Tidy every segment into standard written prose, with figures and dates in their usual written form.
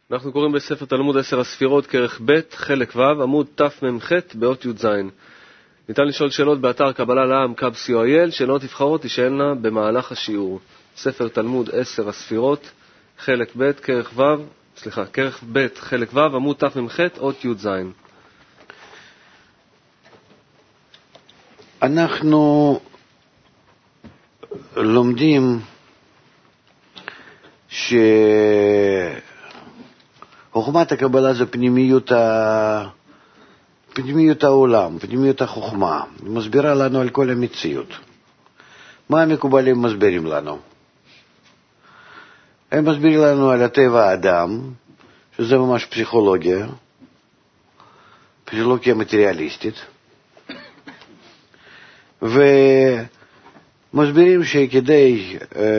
אנחנו קוראים בספר תלמוד 10 הספירות, כרך ב', חלק ו', עמוד תמ"ח, באות י"ז. ניתן לשאול שאלות באתר קבלה לעם קו.co.il, שאלות נבחרות תשאלנה במהלך השיעור. ספר תלמוד 10 הספירות, חלק ב', כרך ב', חלק ו', עמוד תמ"ח, אות י"ז. אנחנו לומדים חוכמת הקבלה זה פנימיות העולם, פנימיות החוכמה. היא מסבירה לנו על כל המציאות. מה המקובלים מסבירים לנו? הם מסבירים לנו על הטבע האדם, שזה ממש פסיכולוגיה מטריאליסטית, ומסבירים שכדי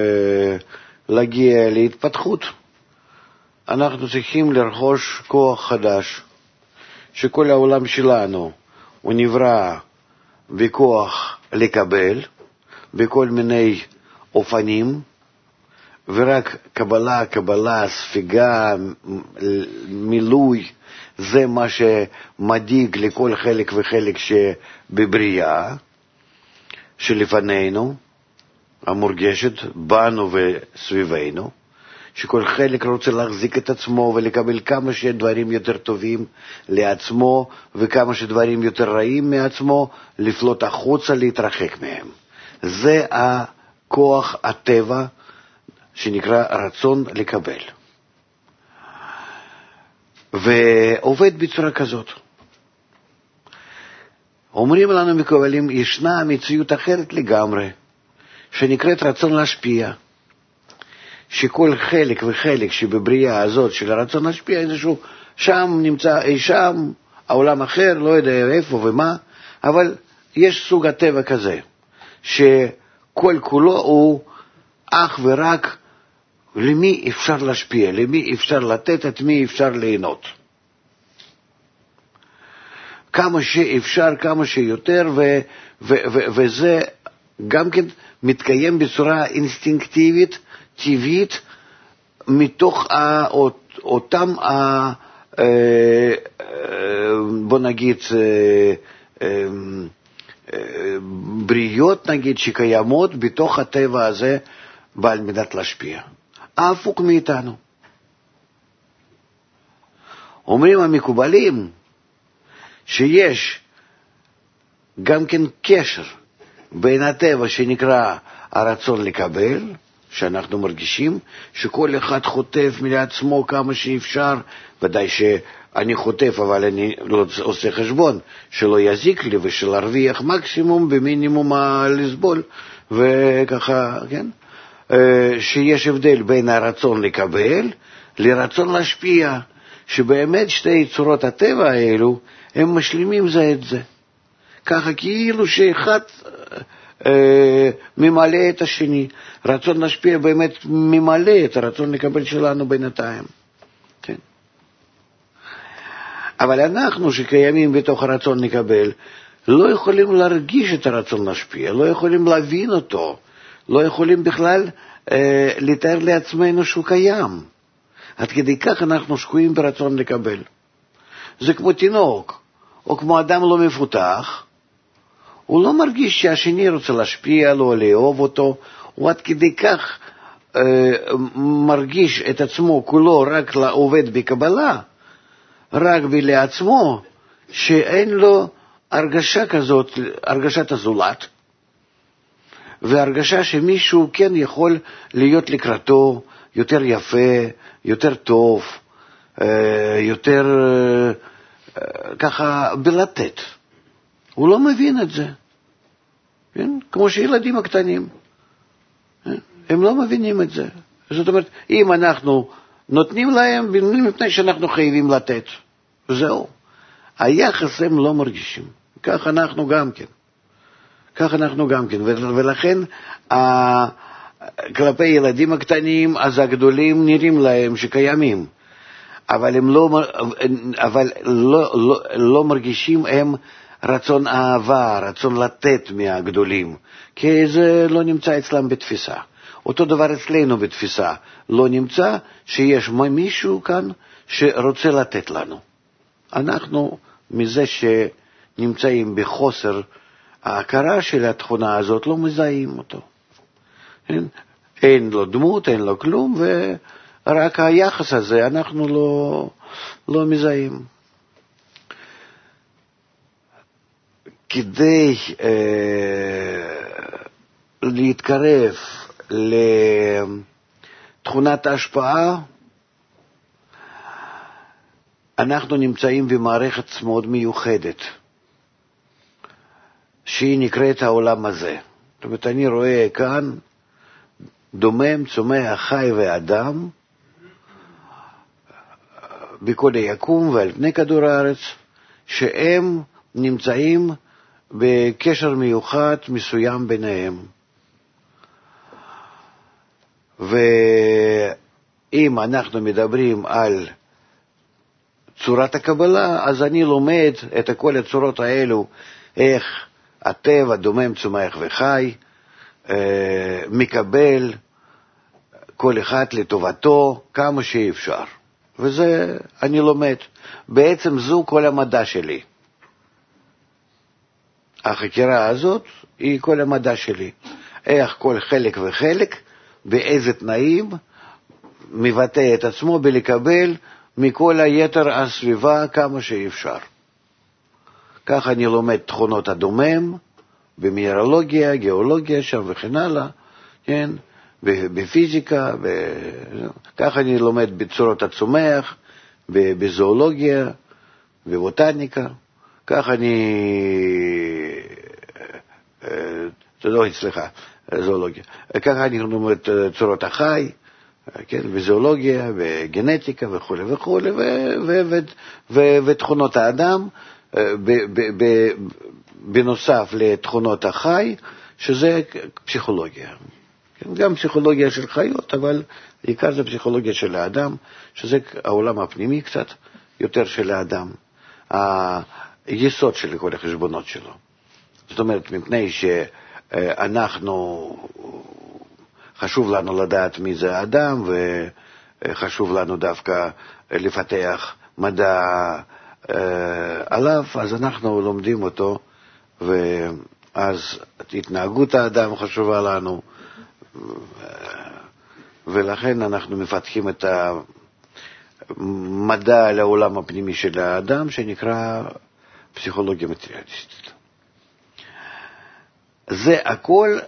להגיע להתפתחות, אנחנו צריכים לרכוש כוח חדש, שכל העולם שלנו הוא נברא בכוח לקבל, בכל מיני אופנים, ורק קבלה, ספיגה, מילוי, זה מה שמדאיג לכל חלק וחלק שבבריאה שלפנינו, המורגשת בנו וסביבנו, שכל חלק רוצה להחזיק את עצמו ולקבל כמה שדברים יותר טובים לעצמו וכמה שדברים יותר רעים מעצמו, לפלוט החוצה, להתרחק מהם. זה הכוח הטבע שנקרא רצון לקבל. ועובד בצורה כזאת. אומרים לנו מקובלים, ישנה מציאות אחרת לגמרי, שנקראת רצון להשפיע. שכל חלק וחלק שבבריאה הזאת של הרצון להשפיע איזשהו, שם נמצא אי שם, העולם אחר, לא יודע איפה ומה, אבל יש סוג הטבע כזה, שכל כולו הוא אך ורק למי אפשר להשפיע, למי אפשר לתת, את מי אפשר ליהנות. כמה שאפשר, כמה שיותר, וזה גם כן מתקיים בצורה אינסטינקטיבית, טבעית, מתוך אותם, בוא נגיד, בריות, נגיד, שקיימות בתוך הטבע הזה, בעל מידת להשפיע. ההפוך מאיתנו. אומרים המקובלים, שיש גם כן קשר בין הטבע שנקרא הרצון לקבל, שאנחנו מרגישים שכל אחד חוטף מעצמו כמה שאפשר, ודאי שאני חוטף, אבל אני לא עושה חשבון שלא יזיק לי ושלהרוויח מקסימום במינימום לסבול, וככה, כן? שיש הבדל בין הרצון לקבל לרצון להשפיע, שבאמת שתי צורות הטבע האלו הם משלימים זה את זה. ככה כאילו שאחד ממלא את השני. רצון להשפיע באמת ממלא את הרצון לקבל שלנו בינתיים. כן. אבל אנחנו שקיימים בתוך הרצון לקבל, לא יכולים להרגיש את הרצון להשפיע, לא יכולים להבין אותו, לא יכולים בכלל לתאר לעצמנו שהוא קיים. עד כדי כך אנחנו שקועים ברצון לקבל. זה כמו תינוק, או כמו אדם לא מפותח, הוא לא מרגיש שהשני רוצה להשפיע לו, לאהוב אותו, הוא עד כדי כך מרגיש את עצמו כולו רק לעובד בקבלה, רק לעצמו, שאין לו הרגשה כזאת, הרגשת הזולת, והרגשה שמישהו כן יכול להיות לקראתו יותר יפה, יותר טוב, יותר ככה בלתת. הוא לא מבין את זה. כן? כמו שילדים הקטנים. הם לא מבינים את זה. זאת אומרת, אם אנחנו נותנים להם, מפני שאנחנו חייבים לתת. זהו. היחס הם לא מרגישים. כך אנחנו גם כן. ולכן, כלפי ילדים הקטנים, אז הגדולים נראים להם שקיימים. אבל הם לא מרגישים הם רצון אהבה, רצון לתת מהגדולים, כי זה לא נמצא אצלם בתפיסה. אותו דבר אצלנו בתפיסה. לא נמצא שיש מישהו כאן שרוצה לתת לנו. אנחנו מזה שנמצאים בחוסר ההכרה של התכונה הזאת לא מזהים אותו. אין לו דמות, אין לו כלום, ורק היחס הזה אנחנו לא מזהים. כדי להתקרב לתכונת ההשפעה, אנחנו נמצאים במערכת מאוד מיוחדת, שהיא נקראת העולם הזה. זאת אומרת, אני רואה כאן דומם, צומח, חי ואדם, בכל היקום ועל פני כדור הארץ, שהם נמצאים בקשר מיוחד מסוים ביניהם. ואם אנחנו מדברים על צורת הקבלה, אז אני לומד את כל הצורות האלו, איך הטבע דומם, צומח וחי, מקבל כל אחד לטובתו כמה שאפשר. וזה אני לומד. בעצם זו כל המדע שלי. החקירה הזאת היא כל המדע שלי. איך כל חלק וחלק, באיזה תנאים, מבטא את עצמו בלקבל מכל היתר הסביבה כמה שאפשר. כך אני לומד תכונות הדומם, במינרלוגיה, גיאולוגיה שם וכן הלאה, כן? בפיזיקה, כך אני לומד בצורות הצומח, בזואולוגיה, בבוטניקה, כך זואולוגיה, כך אני לומד צורות החי, כן, בזואולוגיה, בגנטיקה וכו' וכו', ותכונות האדם, בנוסף לתכונות החי, שזה פסיכולוגיה. גם פסיכולוגיה של חיות, אבל בעיקר זה פסיכולוגיה של האדם, שזה העולם הפנימי קצת יותר של האדם, היסוד של כל החשבונות שלו. זאת אומרת, מפני שאנחנו, חשוב לנו לדעת מי זה האדם, וחשוב לנו דווקא לפתח מדע עליו, אז אנחנו לומדים אותו, ואז התנהגות האדם חשובה לנו, ולכן אנחנו מפתחים את המדע על העולם הפנימי של האדם, שנקרא פסיכולוגיה מטריאליסטית. זה הכל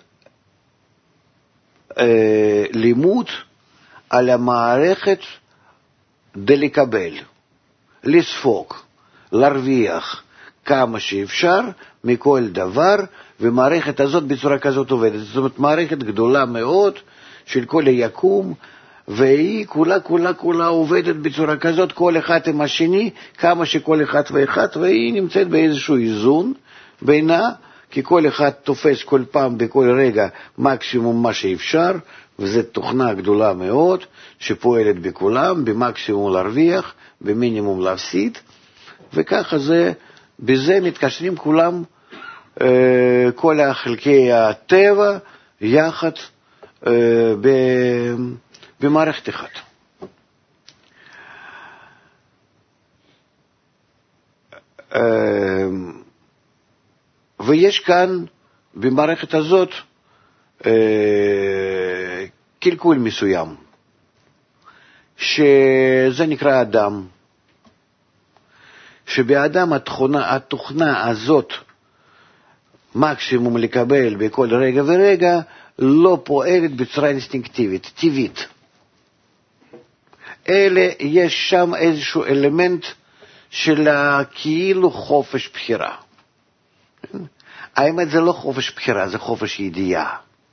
לימוד על המערכת לקבל, לספוג, להרוויח כמה שאפשר מכל דבר, ומערכת הזאת בצורה כזאת עובדת. זאת אומרת, מערכת גדולה מאוד של כל היקום, והיא כולה עובדת בצורה כזאת, כל אחד עם השני, כמה שכל אחד ואחד, והיא נמצאת באיזשהו איזון בינה, כי כל אחד תופס כל פעם בכל רגע מקסימום מה שאפשר, וזו תוכנה גדולה מאוד שפועלת בכולם, במקסימום להרוויח, במינימום להפסיד, וככה זה, בזה מתקשרים כולם, כל החלקי הטבע יחד במערכת אחת. ויש כאן במערכת הזאת קלקול מסוים, שזה נקרא אדם, שבאדם התוכנה הזאת מקסימום לקבל בכל רגע ורגע לא פועלת בצורה אינסטינקטיבית, טבעית. אלה יש שם איזשהו אלמנט של כאילו חופש בחירה. האמת זה לא חופש בחירה, זה חופש ידיעה.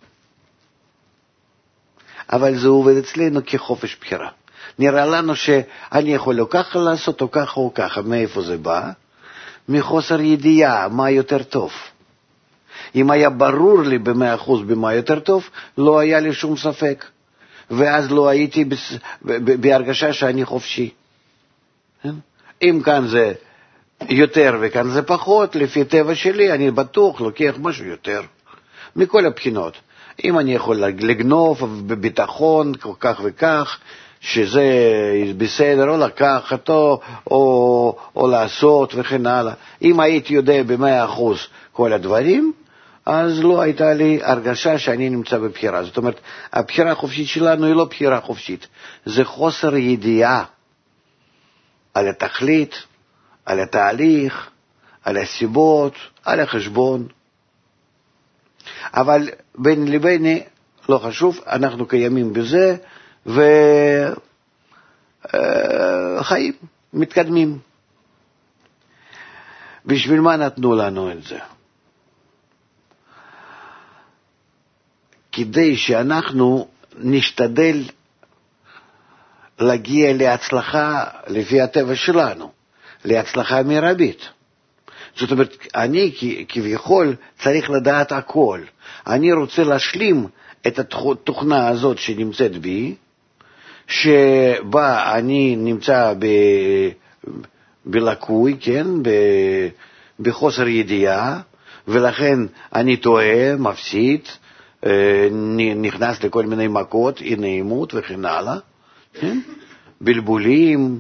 אבל זה עובד אצלנו כחופש בחירה. נראה לנו שאני יכול או ככה לעשות או ככה או ככה. מאיפה זה בא? מחוסר ידיעה, מה יותר טוב. אם היה ברור לי ב100% במה יותר טוב, לא היה לי שום ספק. ואז לא הייתי בהרגשה שאני חופשי. אם כאן זה יותר וכאן זה פחות, לפי טבע שלי, אני בטוח לוקח משהו יותר. מכל הבחינות. אם אני יכול לגנוב בביטחון כך וכך, שזה בסדר, או לקחת או לעשות וכן הלאה. אם הייתי יודע ב100% כל הדברים, אז לא הייתה לי הרגשה שאני נמצא בבחירה. זאת אומרת, הבחירה החופשית שלנו היא לא בחירה חופשית, זה חוסר ידיעה על התכלית, על התהליך, על הסיבות, על החשבון. אבל בין לביני, לא חשוב, אנחנו קיימים בזה, וחיים, מתקדמים. בשביל מה נתנו לנו את זה? כדי שאנחנו נשתדל להגיע להצלחה לפי הטבע שלנו, להצלחה מרבית. זאת אומרת, אני כביכול צריך לדעת הכל. אני רוצה להשלים את התוכנה הזאת שנמצאת בי, שבה אני נמצא בלקוי, כן, בחוסר ידיעה, ולכן אני טועה, מפסיד, נכנס לכל מיני מכות, אי נעימות וכן הלאה, כן? בלבולים,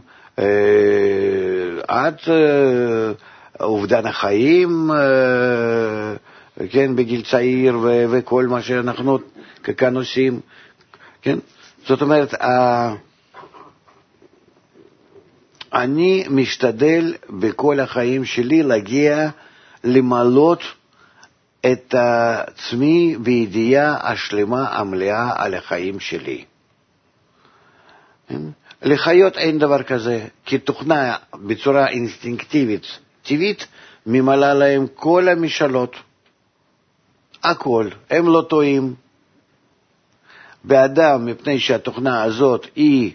עד אובדן החיים, כן, בגיל צעיר וכל מה שאנחנו כאן עושים, כן? זאת אומרת, אני משתדל בכל החיים שלי להגיע למלות את עצמי בידיעה השלמה המלאה על החיים שלי. לחיות אין דבר כזה, כי תוכנה בצורה אינסטינקטיבית, טבעית, ממלאה להם כל המשאלות. הכל, הם לא טועים. באדם, מפני שהתוכנה הזאת היא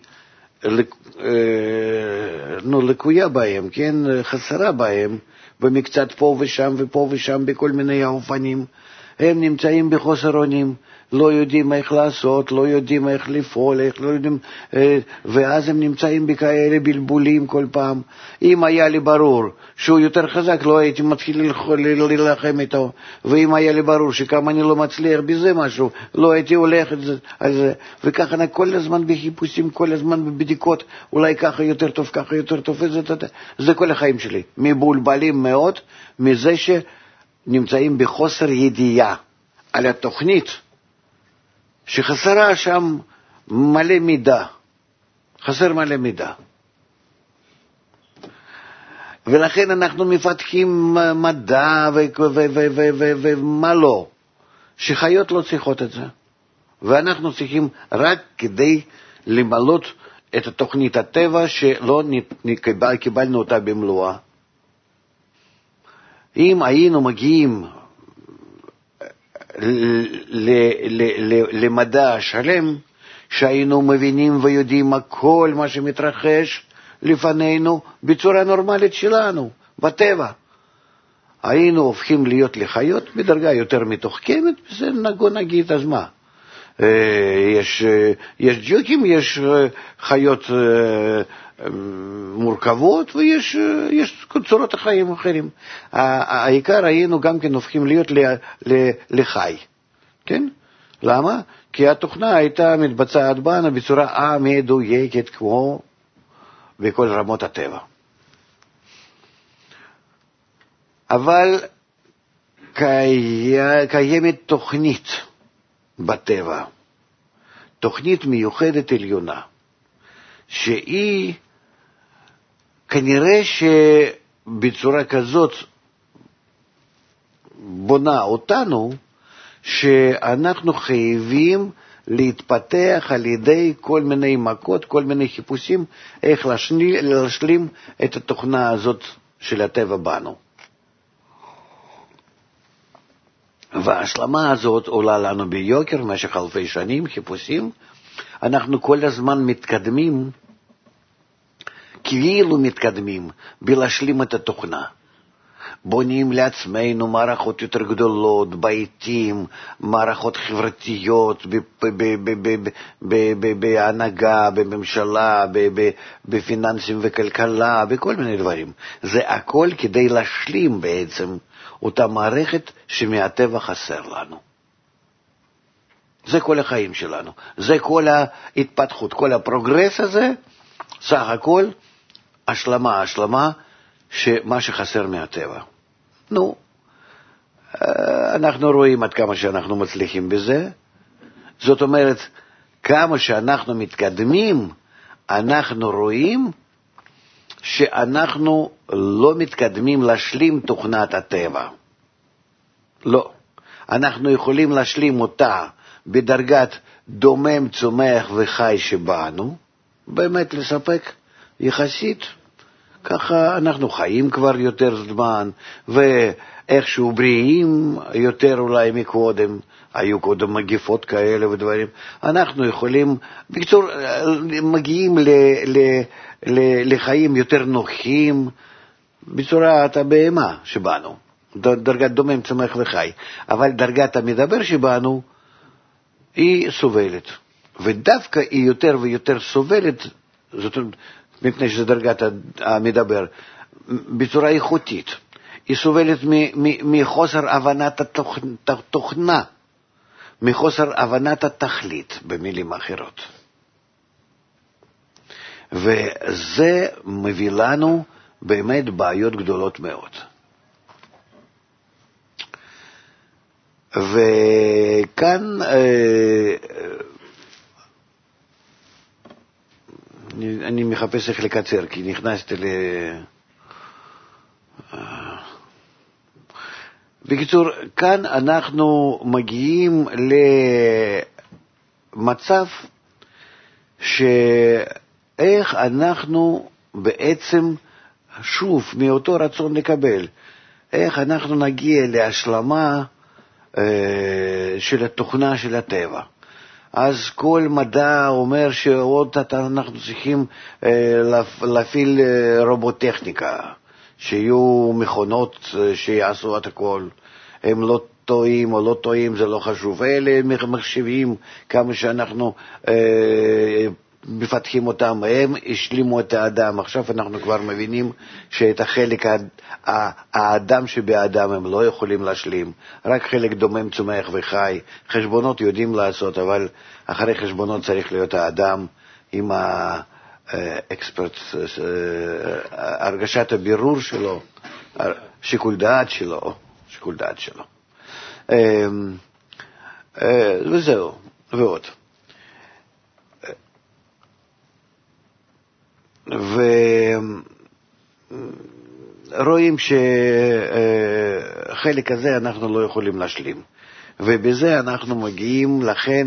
לקויה בהם, כן, חסרה בהם, במקצת פה ושם ופה ושם בכל מיני האופנים, הם נמצאים בחוסר אונים, לא יודעים איך לעשות, לא יודעים איך לפעול, לא יודעים, ואז הם נמצאים בכאלה בלבולים כל פעם. אם היה לי ברור שהוא יותר חזק, לא הייתי מתחיל להילחם איתו, ואם היה לי ברור שכמה אני לא מצליח בזה משהו, לא הייתי הולך על זה, וככה כל הזמן בחיפושים, כל הזמן בבדיקות, אולי ככה יותר טוב, ככה יותר טוב, זה כל החיים שלי, מבולבלים מאוד, מזה שנמצאים בחוסר ידיעה על התוכנית, שחסרה שם מלא מידע, חסר מלא מידע. ולכן אנחנו מפתחים מדע ומה לא, שחיות לא צריכות את זה. ואנחנו צריכים רק כדי למלות את תוכנית הטבע שלא קיבלנו אותה במלואה. אם היינו מגיעים למדע שלם, שהיינו מבינים ויודעים כל מה שמתרחש לפנינו בצורה נורמלית שלנו, בטבע, היינו הופכים להיות לחיות בדרגה יותר מתוחכמת, זה נגיד, אז מה? יש ג'וקים, יש חיות מורכבות, ויש צורות החיים אחרים. העיקר היינו גם כן הופכים להיות לחי. כן? למה? כי התוכנה הייתה מתבצעת בנו בצורה מדויקת כמו בכל רמות הטבע. אבל קיימת תוכנית בטבע, תוכנית מיוחדת עליונה, שהיא כנראה שבצורה כזאת בונה אותנו, שאנחנו חייבים להתפתח על ידי כל מיני מכות, כל מיני חיפושים, איך להשלים את התוכנה הזאת של הטבע בנו. וההשלמה הזאת עולה לנו ביוקר במשך אלפי שנים, חיפושים. אנחנו כל הזמן מתקדמים, כאילו מתקדמים, בלהשלים את התוכנה. בונים לעצמנו מערכות יותר גדולות, ביתים, מערכות חברתיות, בהנהגה, בממשלה, בפיננסים וכלכלה, בכל מיני דברים. זה הכל כדי להשלים בעצם אותה מערכת שמהטבע חסר לנו. זה כל החיים שלנו, זה כל ההתפתחות, כל הפרוגרס הזה, סך הכל השלמה, שמה שחסר מהטבע. נו, אנחנו רואים עד כמה שאנחנו מצליחים בזה, זאת אומרת, כמה שאנחנו מתקדמים, אנחנו רואים שאנחנו לא מתקדמים להשלים תוכנת הטבע. לא. אנחנו יכולים להשלים אותה בדרגת דומם, צומח וחי שבאנו, באמת לספק יחסית. ככה אנחנו חיים כבר יותר זמן, ואיכשהו בריאים יותר אולי מקודם, היו קודם מגיפות כאלה ודברים. אנחנו יכולים, בקצור, מגיעים לחיים יותר נוחים, בצורת הבהמה שבאנו, דרגת דומם, צומח וחי. אבל דרגת המדבר שבאנו, היא סובלת. ודווקא היא יותר ויותר סובלת, זאת אומרת, מפני שזה דרגת המדבר, בצורה איכותית. היא סובלת מחוסר הבנת התוכנה, מחוסר הבנת התכלית, במילים אחרות. וזה מביא לנו באמת בעיות גדולות מאוד. וכאן אני מחפש איך לקצר, כי נכנסתי בקיצור, כאן אנחנו מגיעים למצב שאיך אנחנו בעצם שוב מאותו רצון לקבל, איך אנחנו נגיע להשלמה של התוכנה של הטבע. אז כל מדע אומר שעוד אנחנו צריכים להפעיל רובוטכניקה, שיהיו מכונות שיעשו את הכל. הם לא טועים או לא טועים, זה לא חשוב. אלה מחשבים כמה שאנחנו מפתחים אותם, הם השלימו את האדם. עכשיו אנחנו כבר מבינים שאת החלק האדם שבאדם הם לא יכולים להשלים, רק חלק דומם, צומח וחי. חשבונות יודעים לעשות, אבל אחרי חשבונות צריך להיות האדם עם האקספרט, הרגשת הבירור שלו, שיקול דעת שלו. וזהו, ועוד. ורואים שחלק הזה אנחנו לא יכולים להשלים, ובזה אנחנו מגיעים לכן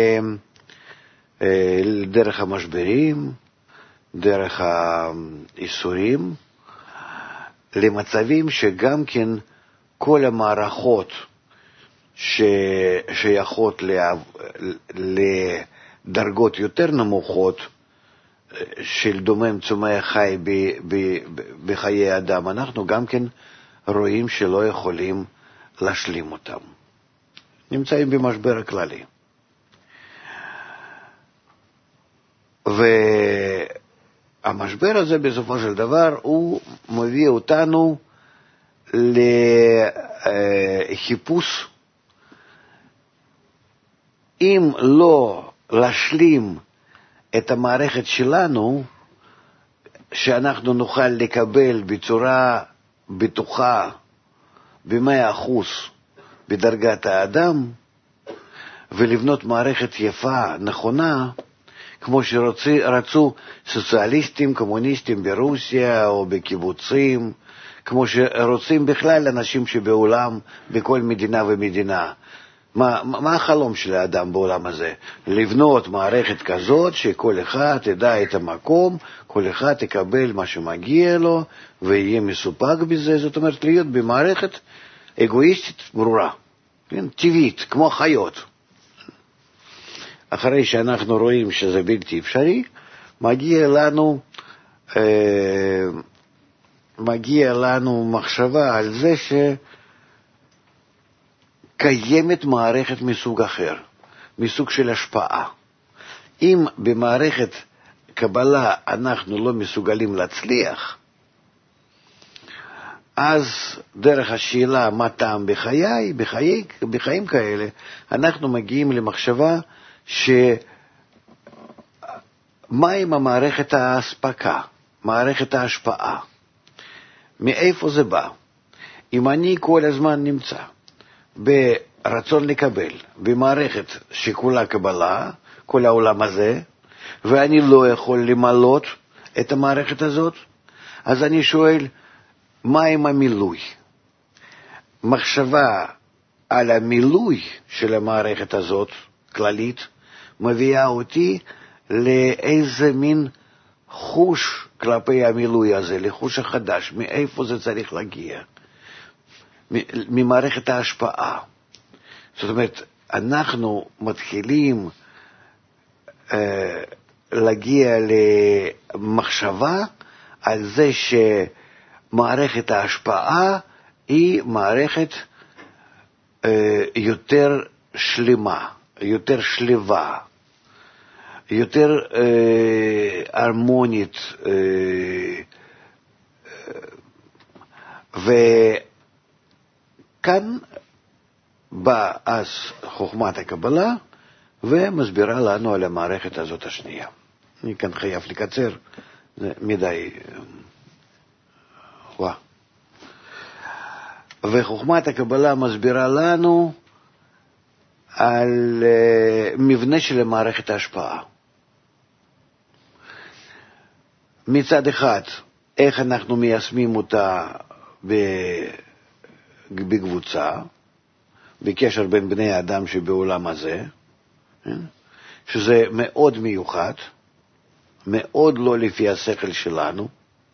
דרך המשברים, דרך האיסורים, למצבים שגם כן כל המערכות ששייכות לדרגות יותר נמוכות של דומם, צומח, חי בחיי האדם, אנחנו גם כן רואים שלא יכולים להשלים אותם. נמצאים במשבר הכללי. והמשבר הזה בסופו של דבר הוא מביא אותנו לחיפוש, אם לא להשלים את המערכת שלנו, שאנחנו נוכל לקבל בצורה בטוחה ב100% בדרגת האדם, ולבנות מערכת יפה, נכונה, כמו שרצו סוציאליסטים, קומוניסטים ברוסיה או בקיבוצים, כמו שרוצים בכלל אנשים שבעולם, בכל מדינה ומדינה. מה החלום של האדם בעולם הזה? לבנות מערכת כזאת שכל אחד ידע את המקום, כל אחד יקבל מה שמגיע לו ויהיה מסופק בזה. זאת אומרת, להיות במערכת אגואיסטית ברורה, כן? טבעית, כמו חיות. אחרי שאנחנו רואים שזה בלתי אפשרי, מגיע לנו מחשבה על זה קיימת מערכת מסוג אחר, מסוג של השפעה. אם במערכת קבלה אנחנו לא מסוגלים להצליח, אז דרך השאלה מה טעם בחיי, בחיים כאלה, אנחנו מגיעים למחשבה מה עם המערכת ההספקה, מערכת ההשפעה, מאיפה זה בא? אם אני כל הזמן נמצא ברצון לקבל, במערכת שכולה קבלה, כל העולם הזה, ואני לא יכול למלות את המערכת הזאת, אז אני שואל, מה עם המילוי? מחשבה על המילוי של המערכת הזאת, כללית, מביאה אותי לאיזה מין חוש כלפי המילוי הזה, לחוש החדש, מאיפה זה צריך להגיע? ממערכת ההשפעה. זאת אומרת, אנחנו מתחילים להגיע למחשבה על זה שמערכת ההשפעה היא מערכת יותר שלמה, יותר שלווה, יותר הרמונית, וכאן באה אז חוכמת הקבלה ומסבירה לנו על המערכת הזאת השנייה. אני כאן חייב לקצר, זה מדי. וחוכמת הקבלה מסבירה לנו על מבנה של מערכת ההשפעה. מצד אחד, איך אנחנו מיישמים אותה בקבוצה, בקשר בין בני האדם שבעולם הזה, שזה מאוד מיוחד, מאוד לא לפי השכל שלנו,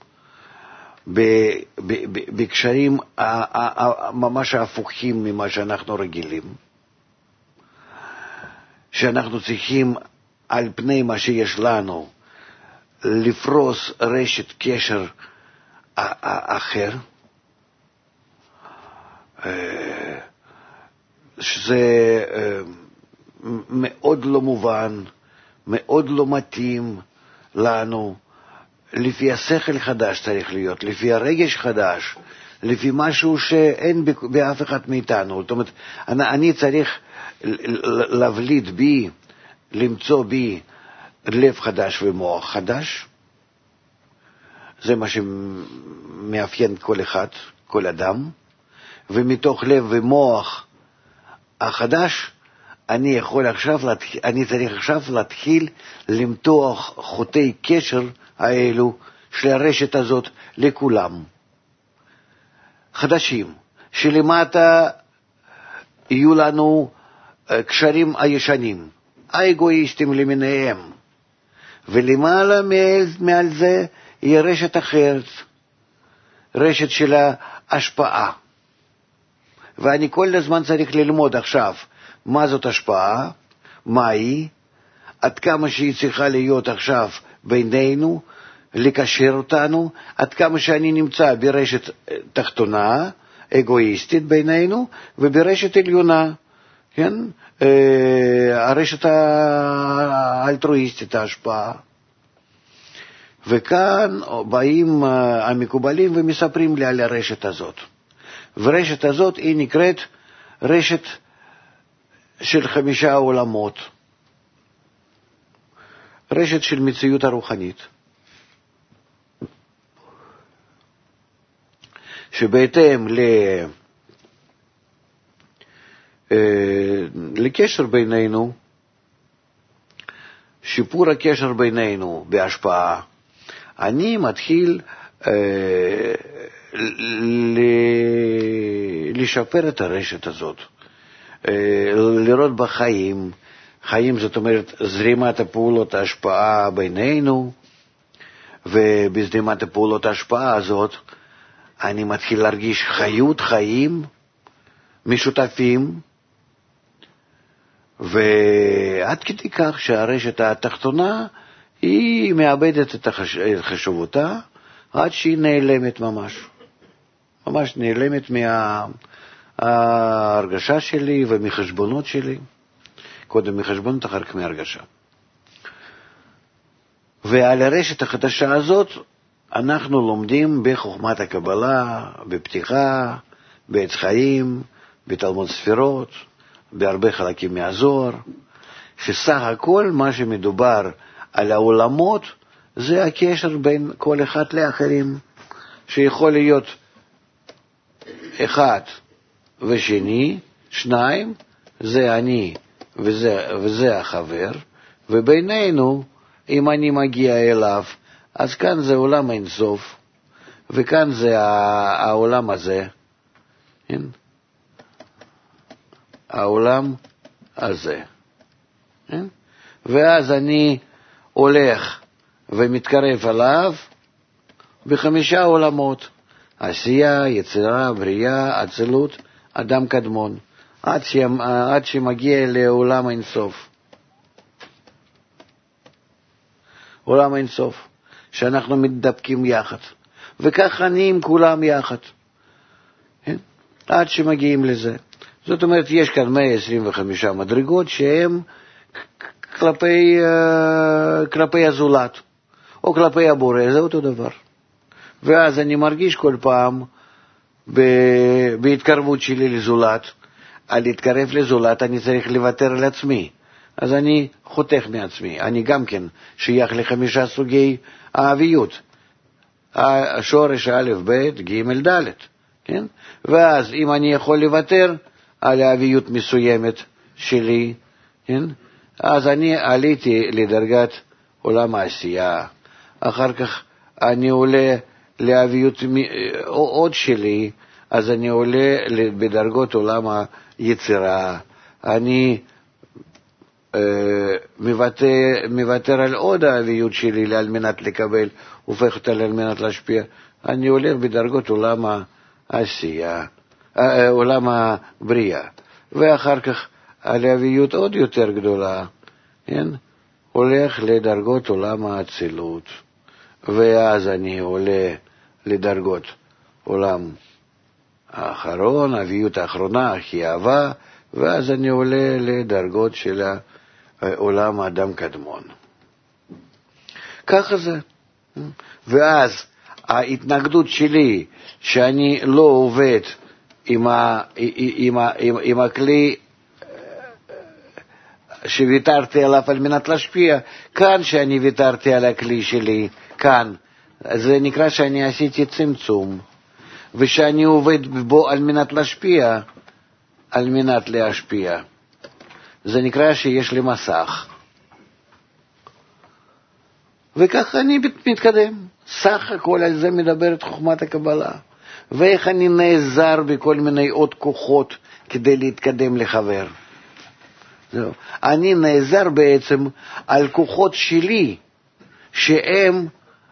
בקשרים ממש הפוכים ממה שאנחנו רגילים, שאנחנו צריכים על פני מה שיש לנו לפרוס רשת קשר אחר, שזה מאוד לא מובן, מאוד לא מתאים לנו, לפי השכל חדש צריך להיות, לפי הרגש חדש, לפי משהו שאין באף אחד מאיתנו. זאת אומרת, אני צריך להבליט בי, למצוא בי לב חדש ומוח חדש. זה מה שמאפיין כל אחד, כל אדם. ומתוך לב ומוח החדש, אני צריך עכשיו להתחיל למתוח חוטי קשר האלו של הרשת הזאת לכולם. חדשים, שלמטה יהיו לנו קשרים הישנים, האגואיסטים למיניהם, ולמעלה מעל זה יהיה רשת אחרת, רשת של ההשפעה. ואני כל הזמן צריך ללמוד עכשיו מה זאת השפעה, מה היא, עד כמה שהיא צריכה להיות עכשיו בינינו, לקשר אותנו, עד כמה שאני נמצא ברשת תחתונה, אגואיסטית בינינו, וברשת עליונה, כן? הרשת האלטרואיסטית, ההשפעה. וכאן באים המקובלים ומספרים לי על הרשת הזאת. ורשת הזאת היא נקראת רשת של 5 עולמות, רשת של מציאות הרוחנית, שבהתאם לקשר בינינו, שיפור הקשר בינינו בהשפעה, אני מתחיל לשפר את הרשת הזאת, לראות בחיים, חיים זאת אומרת זרימת הפעולות ההשפעה בינינו, ובזרימת הפעולות ההשפעה הזאת אני מתחיל להרגיש חיות חיים משותפים, ועד כדי כך שהרשת התחתונה היא מאבדת את חשיבותה עד שהיא נעלמת ממש נעלמת מההרגשה שלי ומחשבונות שלי, קודם מחשבונות אחר כך מהרגשה. ועל הרשת החדשה הזאת אנחנו לומדים בחוכמת הקבלה, בפתיחה, בעץ חיים, בתלמוד ספירות, בהרבה חלקים מהזוהר, שסך הכל מה שמדובר על העולמות זה הקשר בין כל אחד לאחרים, שיכול להיות אחד ושני, שניים, זה אני וזה החבר, ובינינו, אם אני מגיע אליו, אז כאן זה עולם אינסוף, וכאן זה העולם הזה, כן? העולם הזה. כן? ואז אני הולך ומתקרב עליו בחמישה עולמות, עשייה, יצירה, בריאה, אצילות, אדם קדמון, עד שמגיע לעולם אינסוף. עולם אינסוף, שאנחנו מתדפקים יחד, וככה נהיים כולם יחד, כן? עד שמגיעים לזה. זאת אומרת, יש כאן 125 מדרגות שהם כלפי הזולת, או כלפי הבורא, זה אותו דבר. ואז אני מרגיש כל פעם בהתקרבות שלי לזולת, על להתקרב לזולת אני צריך לוותר על עצמי, אז אני חותך מעצמי. אני גם כן שייך ל5 סוגי האביות, השורש א', ב', ג', ד', כן? ואז אם אני יכול לוותר על האביות מסוימת שלי, כן? אז אני עליתי לדרגת עולם העשייה, אחר כך אני עולה לאביות עוד שלי, אז אני עולה בדרגות עולם היצירה, אני מוותר על עוד האביות שלי על מנת לקבל, הופך אותה על מנת להשפיע, אני הולך בדרגות עולם העשייה, עולם הבריאה, ואחר כך על האביות עוד יותר גדולה, כן? הולך לדרגות עולם האצילות, ואז אני עולה לדרגות עולם האחרון, האביות האחרונה, הכי אהבה, ואז אני עולה לדרגות של עולם האדם קדמון. ככה זה. ואז ההתנגדות שלי, שאני לא עובד עם הכלי שוויתרתי עליו על מנת להשפיע, כאן שאני ויתרתי על הכלי שלי, כאן, זה נקרא שאני עשיתי צמצום, ושאני עובד בו על מנת להשפיע, על מנת להשפיע. זה נקרא שיש לי מסך. וככה אני מתקדם. סך הכל על זה מדברת חוכמת הקבלה. ואיך אני נעזר בכל מיני עוד כוחות כדי להתקדם לחבר. זהו. אני נעזר בעצם על כוחות שלי, שהם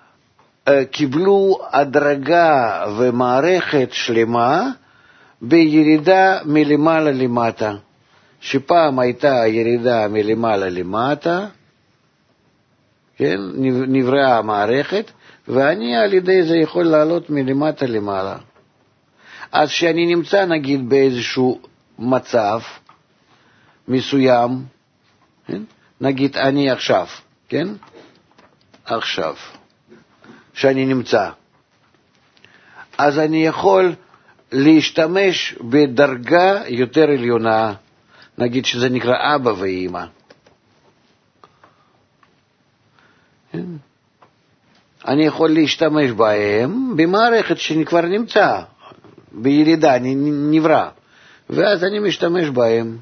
קיבלו הדרגה ומערכת שלמה בירידה מלמעלה למטה. שפעם הייתה ירידה מלמעלה למטה, כן? נבראה המערכת, ואני על ידי זה יכול לעלות מלמטה למעלה. אז שאני נמצא נגיד באיזשהו מצב מסוים, כן? נגיד אני עכשיו, כן? עכשיו, שאני נמצא, אז אני יכול להשתמש בדרגה יותר עליונה, נגיד שזה נקרא אבא ואמא. אני יכול להשתמש בהם במערכת שאני כבר נמצא, בירידה, אני נברא, ואז אני משתמש בהם.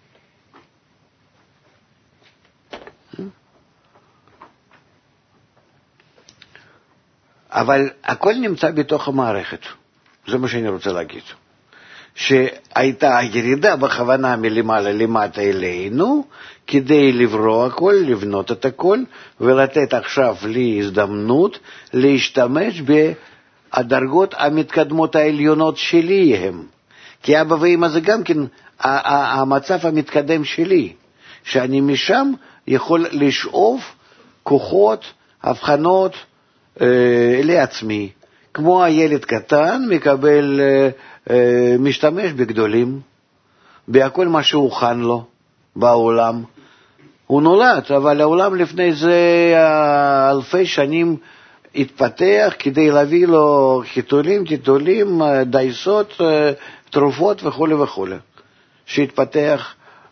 אבל הכל נמצא בתוך המערכת, זה מה שאני רוצה להגיד. שהייתה ירידה בכוונה מלמעלה למטה אלינו, כדי לברוא הכל, לבנות את הכל, ולתת עכשיו לי הזדמנות להשתמש בדרגות המתקדמות העליונות שלי הם. כי אבא ואמא זה גם כן המצב המתקדם שלי, שאני משם יכול לשאוף כוחות, הבחנות לעצמי. כמו הילד קטן מקבל, משתמש בגדולים, בהכל מה שהוכן לו בעולם. הוא נולד, אבל העולם לפני זה אלפי שנים התפתח כדי להביא לו חיתולים, טיטולים, דייסות, תרופות וכו' וכו', שהתפתח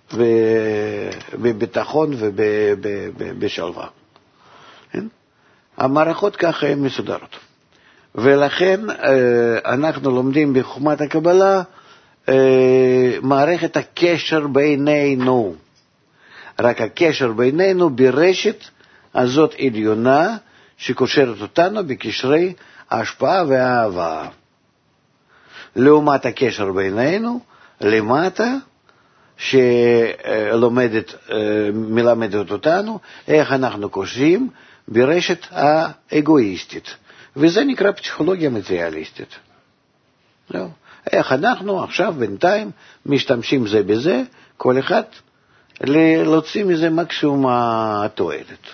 בביטחון ובשלווה. המערכות ככה הן מסודרות. ולכן אנחנו לומדים בחוכמת הקבלה מערכת הקשר בינינו. רק הקשר בינינו ברשת הזאת עליונה שקושרת אותנו בקשרי ההשפעה והאהבה. לעומת הקשר בינינו למטה שמלמדת אותנו איך אנחנו קושרים ברשת האגואיסטית. וזה נקרא פסיכולוגיה מטריאליסטית. איך אנחנו עכשיו בינתיים משתמשים זה בזה, כל אחד להוציא מזה מקסימום התועלת.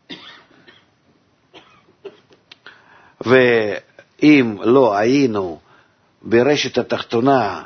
ואם לא היינו ברשת התחתונה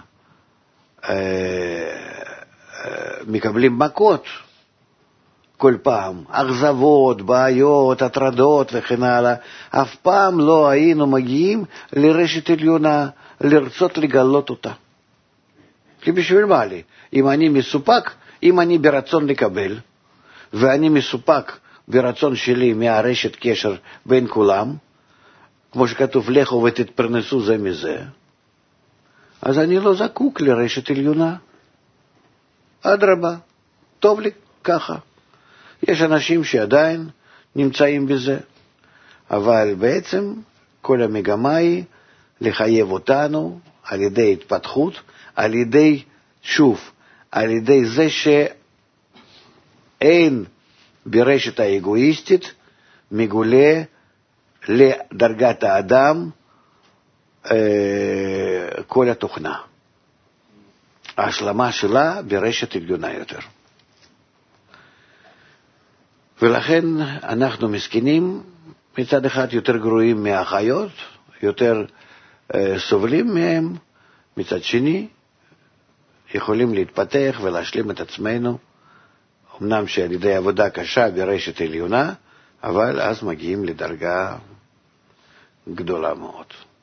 מקבלים מכות כל פעם, אכזבות, בעיות, הטרדות וכן הלאה, אף פעם לא היינו מגיעים לרשת עליונה, לרצות לגלות אותה. כי בשביל מה לי? אם אני מסופק, אם אני ברצון לקבל, ואני מסופק ברצון שלי מהרשת קשר בין כולם, כמו שכתוב לכו ותתפרנסו זה מזה, אז אני לא זקוק לרשת עליונה. אדרבה, טוב לי ככה. יש אנשים שעדיין נמצאים בזה, אבל בעצם כל המגמה היא לחייב אותנו על ידי התפתחות, על ידי, שוב, על ידי זה שאין ברשת האגואיסטית מגולה לדרגת האדם כל התוכנה. ההשלמה שלה ברשת עליונה יותר. ולכן אנחנו מסכנים, מצד אחד יותר גרועים מהחיות, יותר סובלים מהם, מצד שני יכולים להתפתח ולהשלים את עצמנו, אמנם שעל ידי עבודה קשה ברשת עליונה, אבל אז מגיעים לדרגה גדולה מאוד.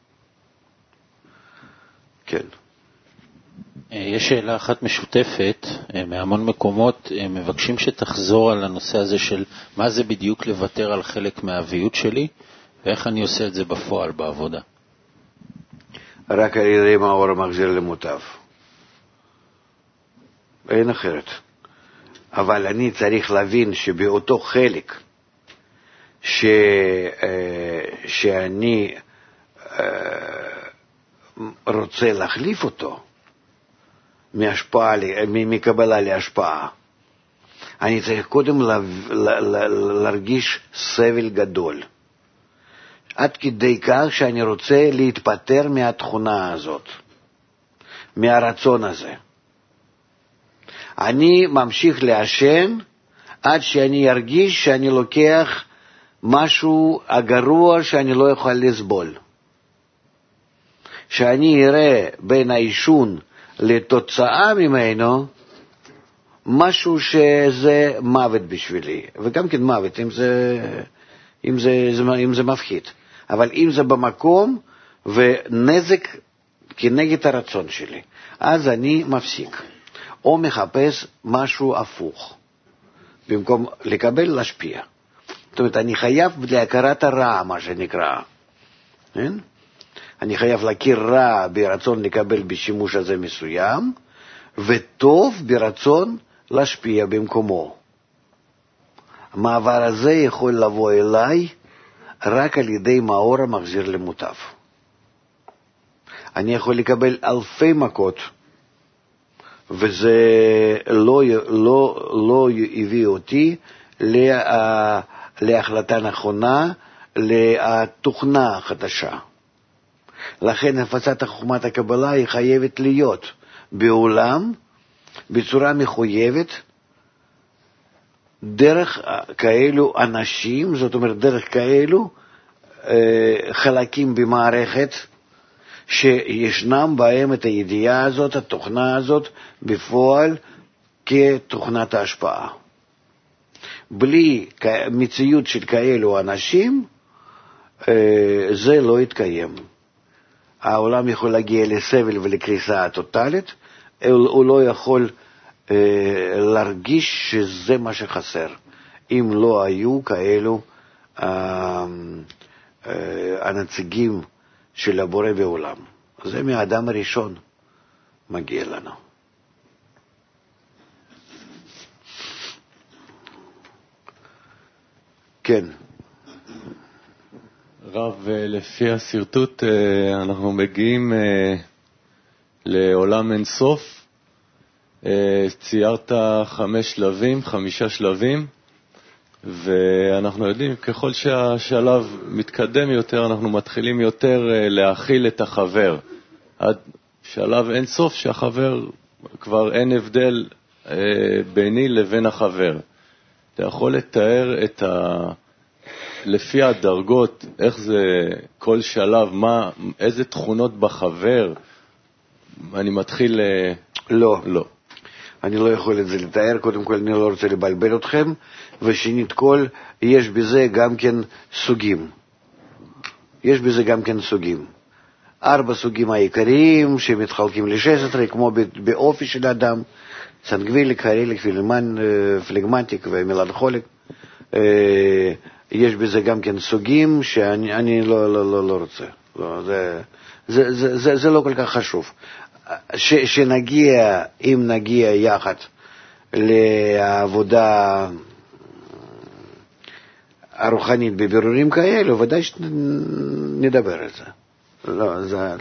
כן. יש שאלה אחת משותפת, מהמון מקומות מבקשים שתחזור על הנושא הזה של מה זה בדיוק לוותר על חלק מהאביות שלי, ואיך אני עושה את זה בפועל בעבודה. רק על ידי מאור המחזיר למוטב. אין אחרת. אבל אני צריך להבין שבאותו חלק שאני רוצה להחליף אותו, מקבלה להשפעה, אני צריך קודם להרגיש סבל גדול. עד כדי כך שאני רוצה להתפטר מהתכונה הזאת, מהרצון הזה. אני ממשיך לעשן עד שאני ארגיש שאני לוקח משהו הגרוע שאני לא יכול לסבול. שאני אראה בין העישון לתוצאה ממנו משהו שזה מוות בשבילי, וגם כן מוות אם זה מפחיד, אבל אם זה במקום ונזק כנגד הרצון שלי, אז אני מפסיק או מחפש משהו הפוך, במקום לקבל להשפיע. זאת אומרת, אני חייב להכרת הרע, מה שנקרא, אני חייב להכיר רע ברצון לקבל בשימוש הזה מסוים, וטוב ברצון להשפיע במקומו. המעבר הזה יכול לבוא אליי רק על ידי מאור המחזיר למוטב. אני יכול לקבל אלפי מכות, וזה לא הביא אותי להחלטה נכונה, לתוכנה חדשה. לכן הפצת חוכמת הקבלה היא חייבת להיות בעולם בצורה מחויבת, דרך כאלו אנשים, זאת אומרת דרך כאלו חלקים במערכת שישנם בהם את הידיעה הזאת, התוכנה הזאת בפועל כתוכנת ההשפעה. בלי מציאות של כאלו אנשים זה לא יתקיים. העולם יכול להגיע לסבל ולקריסה טוטלית, הוא לא יכול להרגיש שזה מה שחסר, אם לא היו כאלו הנציגים של הבורא בעולם. זה מהאדם הראשון מגיע לנו. כן. רב, לפי הסרטוט אנחנו מגיעים לעולם אינסוף. ציירת 5 שלבים, ואנחנו יודעים ככל שהשלב מתקדם יותר אנחנו מתחילים יותר להכיל את החבר עד שלב אינסוף שהחבר כבר אין הבדל ביני לבין החבר. אתה יכול לתאר לפי הדרגות איך זה כל שלב, איזה תכונות בחבר? אני מתחיל לא. אני לא יכול את זה לתאר, קודם כל אני לא רוצה לבלבל אתכם, ושנית כל, יש בזה גם כן סוגים. 4 סוגים העיקריים שמתחלקים ל-16, כמו באופי של האדם, סנגוויליק, הריליק, פלגמטיק ומלנכוליק. יש בזה גם כן סוגים שאני לא רוצה. זה לא כל כך חשוב. שנגיע, אם נגיע יחד לעבודה הרוחנית בבירורים כאלו, ודאי שנדבר על זה. לא, זה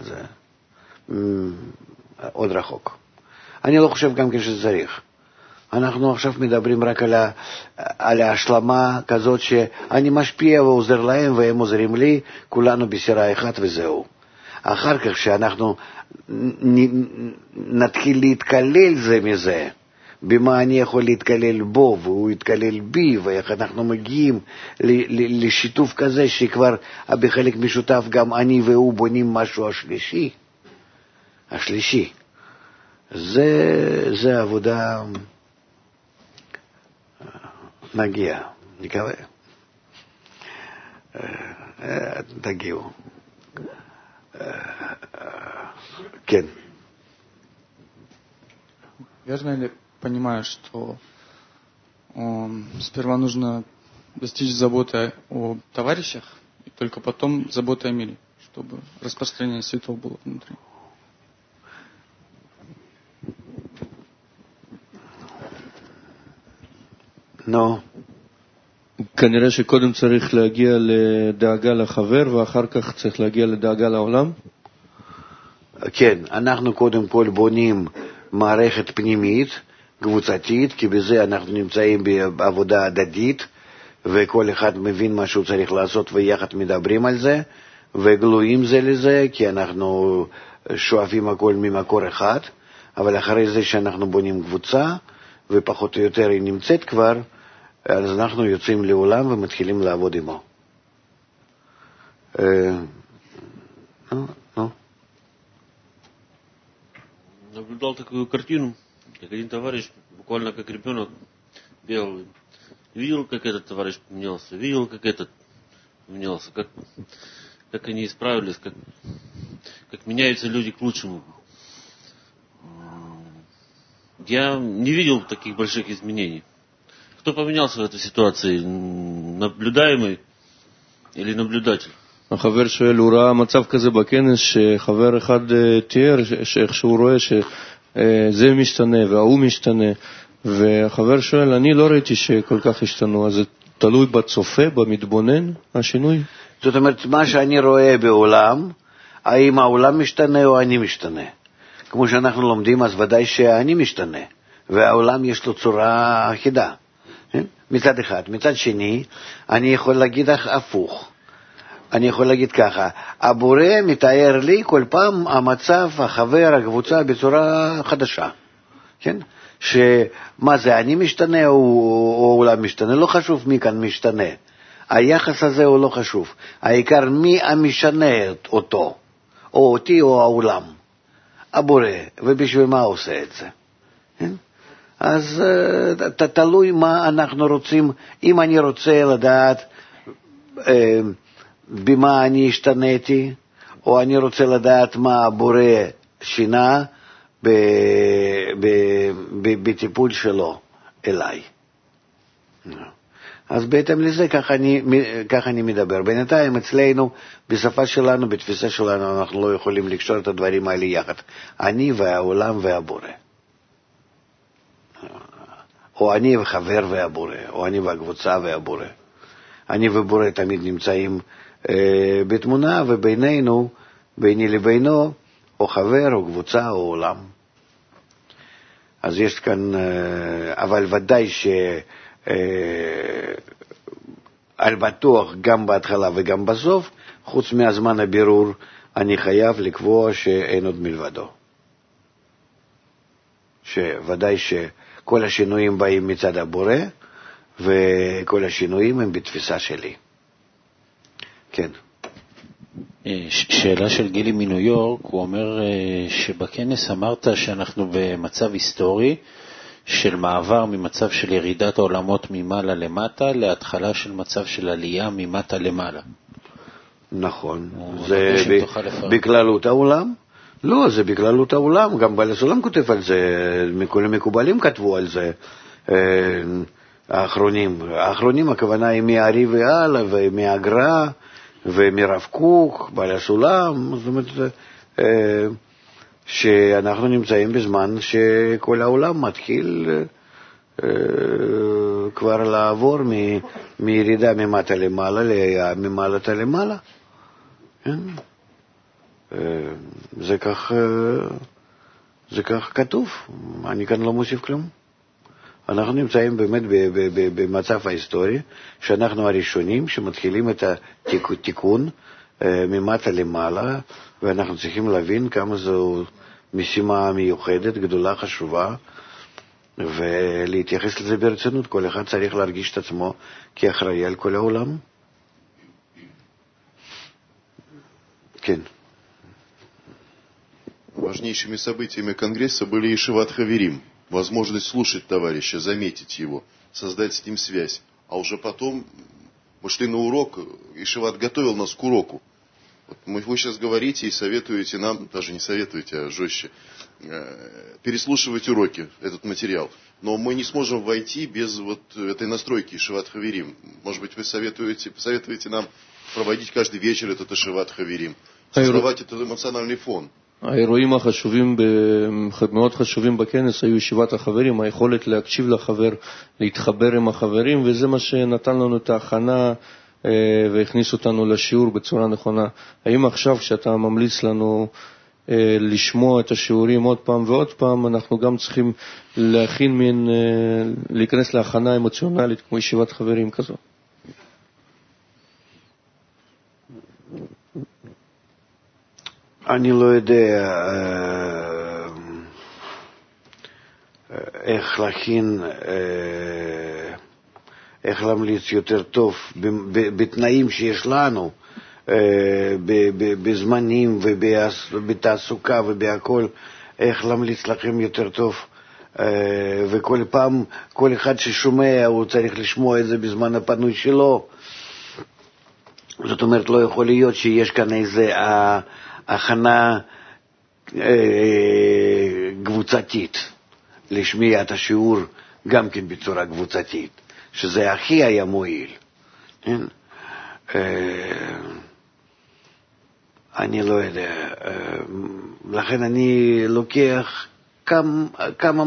עוד רחוק. אני לא חושב גם כשזה צריך. אנחנו עכשיו מדברים רק על ההשלמה כזאת שאני משפיע ועוזר להם והם עוזרים לי, כולנו בסירה אחת וזהו. אחר כך שאנחנו נתחיל להתקלל זה מזה, במה אני יכול להתקלל בו והוא יתקלל בי, ואיך אנחנו מגיעים לשיתוף כזה שכבר בחלק משותף גם אני והוא בונים משהו השלישי. זה עבודה נגיע, נקווה. תגיעו. Кен. Верно ли понимаю, что сперва нужно достичь заботы о товарищах, и только потом заботы о мире, чтобы распространение светов было внутри? No. כנראה שקודם צריך להגיע לדאגה לחבר ואחר כך צריך להגיע לדאגה לעולם? כן, אנחנו קודם כל בונים מערכת פנימית, קבוצתית, כי בזה אנחנו נמצאים בעבודה הדדית, וכל אחד מבין מה שהוא צריך לעשות ויחד מדברים על זה, וגלויים זה לזה, כי אנחנו שואפים הכל ממקור אחד, אבל אחרי זה שאנחנו בונים קבוצה, ופחות או יותר היא נמצאת כבר, אז אנחנו יוצאים לעולם ומתחילים לעבוד עמו. Наблюдал такую картину, как один товарищ, буквально как ребенок, бегал. Видел, как этот товарищ поменялся, видел, как этот поменялся, как они исправились, как меняются люди к лучшему. Я не видел таких больших изменений. Кто поменялся в этой ситуации? Наблюдаемый или наблюдатель? החבר שואל, הוא ראה מצב כזה בכנס שחבר אחד תיאר שאיך שהוא רואה שזה משתנה והוא משתנה, והחבר שואל, אני לא ראיתי שכל כך השתנו, אז זה תלוי בצופה, במתבונן, השינוי? זאת אומרת, מה שאני רואה בעולם, האם העולם משתנה או אני משתנה? כמו שאנחנו לומדים, אז ודאי שאני משתנה, והעולם יש לו צורה אחידה. מצד אחד. מצד שני, אני יכול להגיד הפוך. אני יכול להגיד ככה, הבורא מתאר לי כל פעם המצב, החבר, הקבוצה בצורה חדשה. כן? שמה זה, אני משתנה או העולם משתנה? לא חשוב מי כאן משתנה. היחס הזה הוא לא חשוב. העיקר מי המשנה אותו, או אותי או העולם. הבורא, ובשביל מה עושה את זה? כן? אז תלוי מה אנחנו רוצים. אם אני רוצה לדעת במה אני השתניתי, או אני רוצה לדעת מה הבורא שינה בטיפול שלו אליי. אז בהתאם לזה, ככה אני מדבר. בינתיים אצלנו, בשפה שלנו, בתפיסה שלנו, אנחנו לא יכולים לקשור את הדברים האלה יחד. אני והעולם והבורא. או אני וחבר והבורא, או אני והקבוצה והבורא. אני ובורא תמיד נמצאים בתמונה, ובינינו, ביני לבינו, או חבר, או קבוצה, או עולם. אז יש כאן, אבל ודאי על בטוח גם בהתחלה וגם בסוף, חוץ מהזמן הבירור, אני חייב לקבוע שאין עוד מלבדו. שוודאי שכל השינויים באים מצד הבורא, וכל השינויים הם בתפיסה שלי. כן. שאלה של גילי מניו יורק, הוא אומר שבכנס אמרת שאנחנו במצב היסטורי של מעבר ממצב של ירידת העולמות ממעלה למטה להתחלה של מצב של עלייה ממטה למעלה. נכון. זה בכללות העולם? לא, זה בכללות העולם. גם בעל הסולם כותב על זה, מכל המקובלים כתבו על זה. האחרונים הכוונה היא מהארי והלאה ומהגר"א ומרב קוק, בעל הסולם. זאת אומרת, שאנחנו נמצאים בזמן שכל העולם מתחיל כבר לעבור מירידה ממטה למעלה ממעלתה למעלה. זה כך כתוב, אני כאן לא מוסיף כלום. אנחנו נמצאים באמת במצב ההיסטורי שאנחנו הראשונים שמתחילים את התיקון ממטה למעלה, ואנחנו צריכים להבין כמה זו משימה מיוחדת, גדולה, חשובה, ולהתייחס לזה ברצינות. כל אחד צריך להרגיש את עצמו כאחראי על כל העולם. כן. Важнейшими событиями Конгресса были Ешиват Хаверим, возможность слушать товарища, заметить его, создать с ним связь. А уже потом мы шли на урок, Ешиват готовил нас к уроку. Вот вы сейчас говорите и советуете нам, даже не советуете, а жестче, переслушивать уроки, этот материал. Но мы не сможем войти без вот этой настройки Ешиват Хаверим. Может быть, вы посоветуете нам проводить каждый вечер этот Ешиват Хаверим, создавать этот эмоциональный фон. האירועים החשובים, מאוד חשובים בכנס, היו ישיבת החברים, היכולת להקשיב לחבר, להתחבר עם החברים, וזה מה שנתן לנו את ההכנה והכניס אותנו לשיעור בצורה נכונה. האם עכשיו כשאתה ממליץ לנו לשמוע את השיעורים עוד פעם ועוד פעם, אנחנו גם צריכים להכין להיכנס להכנה אמוציונלית כמו ישיבת חברים כזו? אני לא יודע איך להכין, איך להמליץ יותר טוב בתנאים שיש לנו, בזמנים ובתעסוקה ובהכל, איך להמליץ לכם יותר טוב. וכל פעם, כל אחד ששומע הוא צריך לשמוע את זה בזמן הפנוי שלו. זאת אומרת, לא יכול להיות שיש כאן איזה הכנה קבוצתית לשמיעת השיעור גם כן בצורה קבוצתית, שזה הכי היה מועיל. אני לא יודע, לכן אני לוקח כמה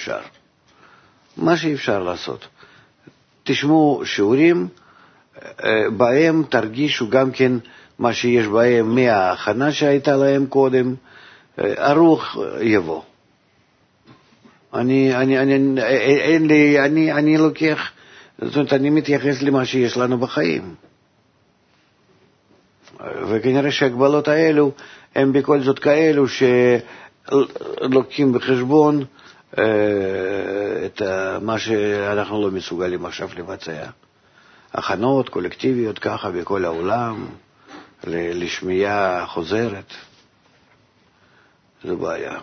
מה שאפשר לעשות. תשמעו שיעורים, בהם תרגישו גם כן מה שיש בהם מההכנה שהייתה להם קודם, הרוח יבוא. אני לוקח, זאת אומרת, אני מתייחס למה שיש לנו בחיים. וכנראה שהגבלות האלו הם בכל זאת כאלו שלוקחים בחשבון את מה שאנחנו לא מסוגלים עכשיו לבצע. הכנות קולקטיביות ככה בכל העולם, לשמיעה חוזרת, זו בעיה.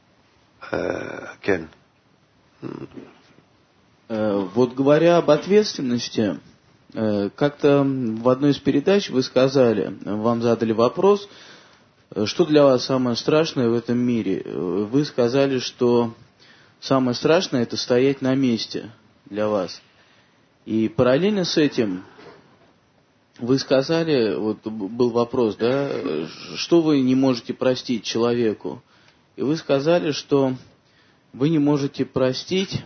כן. Вот говоря об ответственности, Как-то в одной из передач вы сказали, вам задали вопрос, что для вас самое страшное в этом мире? Вы сказали, что самое страшное – это стоять на месте для вас. И параллельно с этим вы сказали, вот был вопрос, да, что вы не можете простить человеку? И вы сказали, что вы не можете простить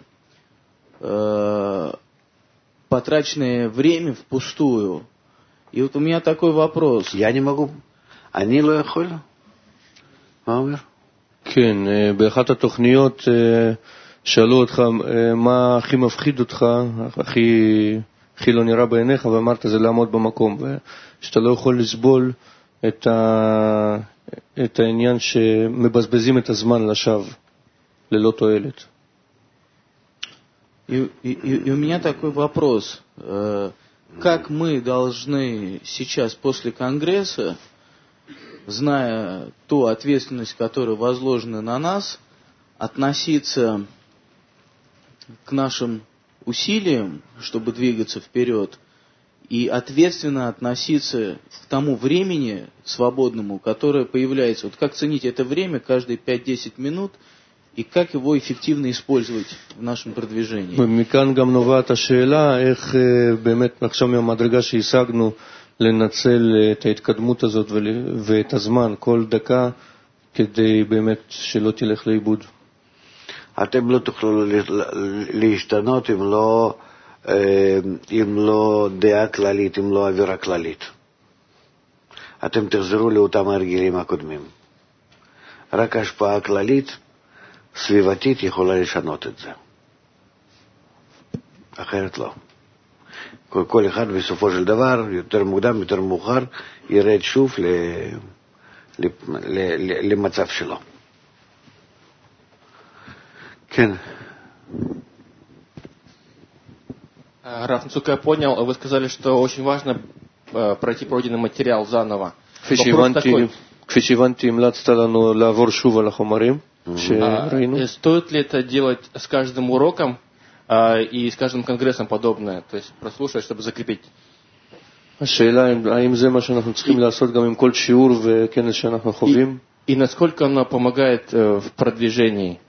потраченное время впустую. И вот у меня такой вопрос. Я не могу. אני לא יכול? מה אומר? כן, באחת התוכניות שאלו אותך מה הכי מפחיד אותך, הכי לא נראה בעיניך, ואמרת זה לעמוד במקום, ושאתה לא יכול לסבול את העניין שמבזבזים את הזמן לשווא, ללא תועלת. И у меня такой вопрос. Как мы должны сейчас после Конгресса, зная ту ответственность, которая возложена на нас, относиться к нашим усилиям, чтобы двигаться вперед, и ответственно относиться к тому времени свободному, которое появляется. Вот как ценить это время каждые 5-10 минут, и как его эффективно использовать в нашем продвижении. ומכאן גם נובעת השאלה איך באמת עכשיו מהמדרגה שהשגנו לנצל את ההתקדמות הזאת ואת הזמן כל דקה כדי באמת שלא תלך לאיבוד. אתם לא תוכלו להשתנות אם לא דעה כללית, אם לא אווירה כללית. אתם תחזרו לאותם הרגילים הקודמים. רק ההשפעה הכללית סביבתית יכולה לשנות את זה. אחרת לא. כל אחד בסופו של דבר, יותר מוקדם, יותר מאוחר, ירד שוב למצב שלו. כן. Раф, насколько я понял, вы сказали, что очень важно пройти пройденный материал заново. Вопрос такой. כפי שהבנתי, המלצת לנו לעבור שוב על החומרים שראינו. Стоит ли это делать с каждым уроком и с каждым конгрессом подобное? То есть прослушать, чтобы закрепить? השאלה האם זה מה שאנחנו צריכים לעשות גם עם כל שיעור וכנס שאנחנו חווים? И насколько оно помогает в продвижении?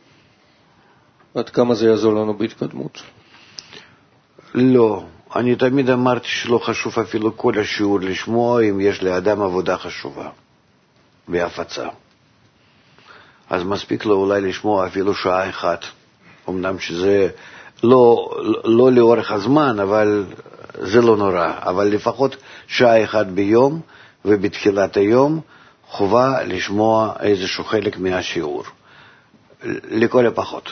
עד כמה זה יעזור לנו בהתקדמות? לא. אני תמיד אמרתי שלא חשוב אפילו כל השיעור לשמוע אם יש לאדם עבודה חשובה בהפצה. אז מספיק לו אולי לשמוע אפילו שעה אחת. אמנם שזה לא לאורך הזמן, אבל זה לא נורא. אבל לפחות שעה אחת ביום, ובתחילת היום חובה לשמוע איזשהו חלק מהשיעור. לכל הפחות.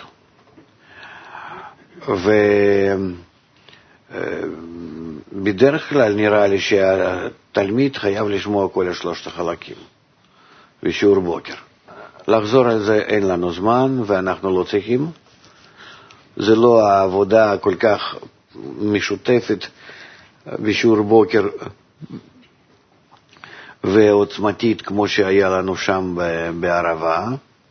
בדרך כלל נראה לי שהתלמיד חייב לשמוע כל שלושת החלקים בשיעור בוקר. לחזור על זה אין לנו זמן ואנחנו לא צריכים. זה לא העבודה כל כך משותפת בשיעור בוקר ועוצמתית כמו שהיה לנו שם בערבה,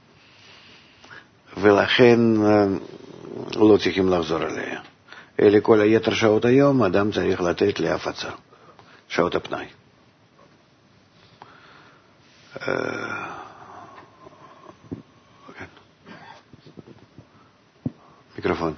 ולכן לא צריכים לחזור עליה. אלה כל היתר שעות היום, אדם צריך לתת להפצה, שעות הפנאי. Микрофон.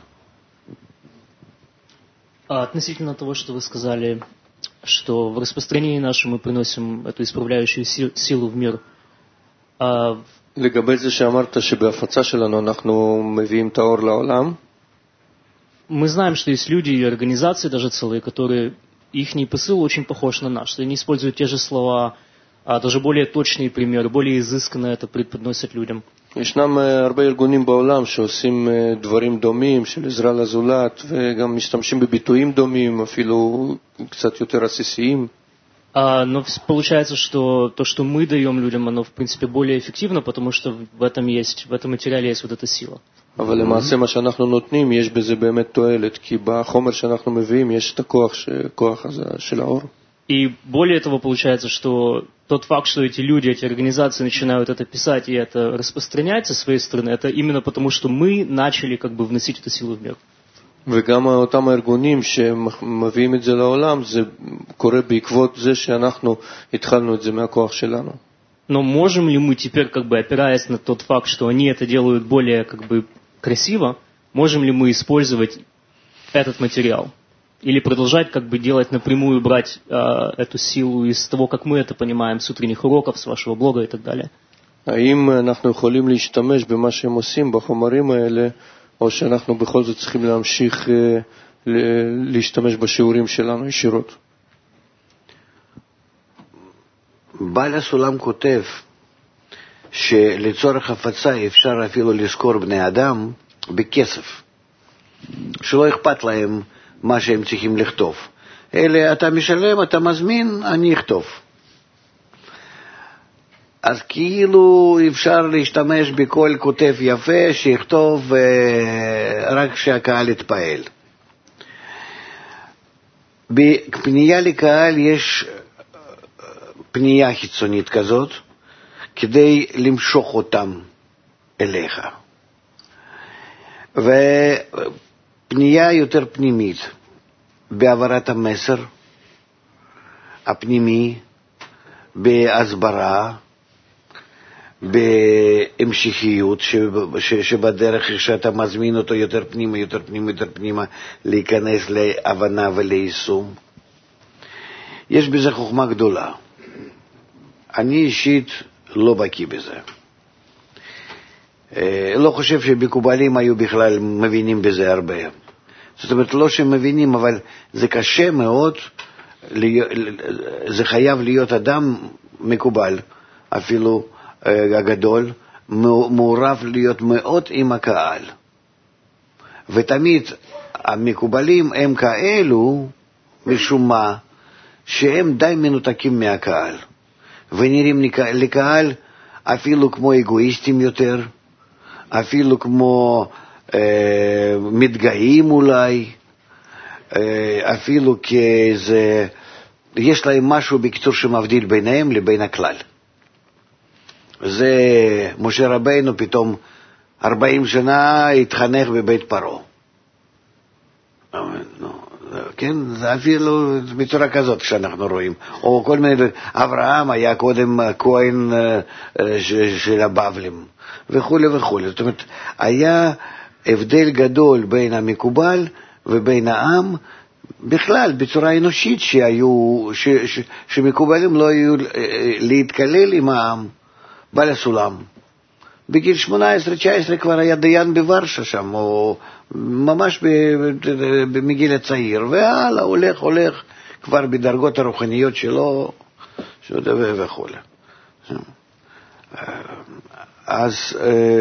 Относительно того, что вы сказали, что в распространении нашем мы приносим эту исправляющую силу в мир. לגבי זה שאמרת שבהפצה שלנו אנחנו מביאים את האור לעולם, мы знаем, что есть люди и организации даже целые, которые, ихний посыл очень похож на наш. Они используют те же слова, даже более точные примеры, более изысканно это преподносят людям. ישנם הרבה ארגונים בעולם שעושים דברים דומים של עזרה לזולת וגם משתמשים בביטויים דומים, אפילו קצת יותר עסיסיים. Но получается, что то, что мы даем людям, оно в принципе более эффективно, потому что в этом материале есть вот эта сила. אבל למעשה מה שאנחנו נותנים יש בזה באמת תועלת, כי בחומר שאנחנו מביאים יש את הכוח הזה של האור. И более того, получается, что тот факт, что эти люди, эти организации начинают это писать и это распространять со своей стороны, это именно потому, что мы начали как бы вносить эту силу в мир. וגם אותם הארגונים שמביאים את זה לעולם, זה קורה בעקבות זה שאנחנו התחלנו את זה מהכוח שלנו. Но можем ли мы теперь, как бы опираясь на тот факт, что они это делают более как бы красиво, можем ли мы использовать этот материал? Или продолжать как бы делать напрямую, брать эту силу из того, как мы это понимаем, с утренних уроков, с вашего блога и так далее? האם אנחנו יכולים להשתמש במה שהם עושים, בחומרים האלה, או שאנחנו בכל זאת צריכים להמשיך להשתמש בשיעורים שלנו ישירות? בעל הסולם כותב שלצורך הפצה אפשר אפילו לזכור בני אדם בכסף, שלא אכפת להם מה שהם צריכים לכתוב, אלא אתה משלם, אתה מזמין, אני אכתוב. אז כאילו אפשר להשתמש בכל כותב יפה שיכתוב רק שהקהל יתפעל. בפנייה לקהל יש פנייה חיצונית כזאת כדי למשוך אותם אליך, ופנייה יותר פנימית בהעברת המסר הפנימי, בהסברה, בהמשכיות שבדרך שאתה מזמין אותו יותר פנימה, יותר פנימה, יותר פנימה, להיכנס להבנה וליישום. יש בזה חוכמה גדולה. אני אישית לא בקיא בזה. לא חושב שבקובלים היו בכלל מבינים בזה הרבה. זאת אומרת, לא שמבינים, אבל זה קשה מאוד, זה חייב להיות אדם מקובל, אפילו הגדול, מעורב להיות מאוד עם הקהל. ותמיד המקובלים הם כאלו, משום מה, שהם די מנותקים מהקהל, ונראים לקהל אפילו כמו אגואיסטים יותר, אפילו כמו מתגאים אולי, אפילו כאיזה, יש להם משהו בקיצור שמבדיל ביניהם לבין הכלל. זה משה רבינו פתאום 40 שנה התחנך בבית פרעה. כן, זה אפילו בצורה כזאת שאנחנו רואים. או כל מיני, אברהם היה קודם כהן של הבבלים, וכו' וכו'. זאת אומרת, היה הבדל גדול בין המקובל ובין העם, בכלל, בצורה אנושית שמקובלים לא היו להתקלל עם העם. בעל הסולם. בגיל 18-19 כבר היה דיין בוורשה שם, או ממש מגיל הצעיר, והלאה, הולך, כבר בדרגות הרוחניות שלו, וכו'. אז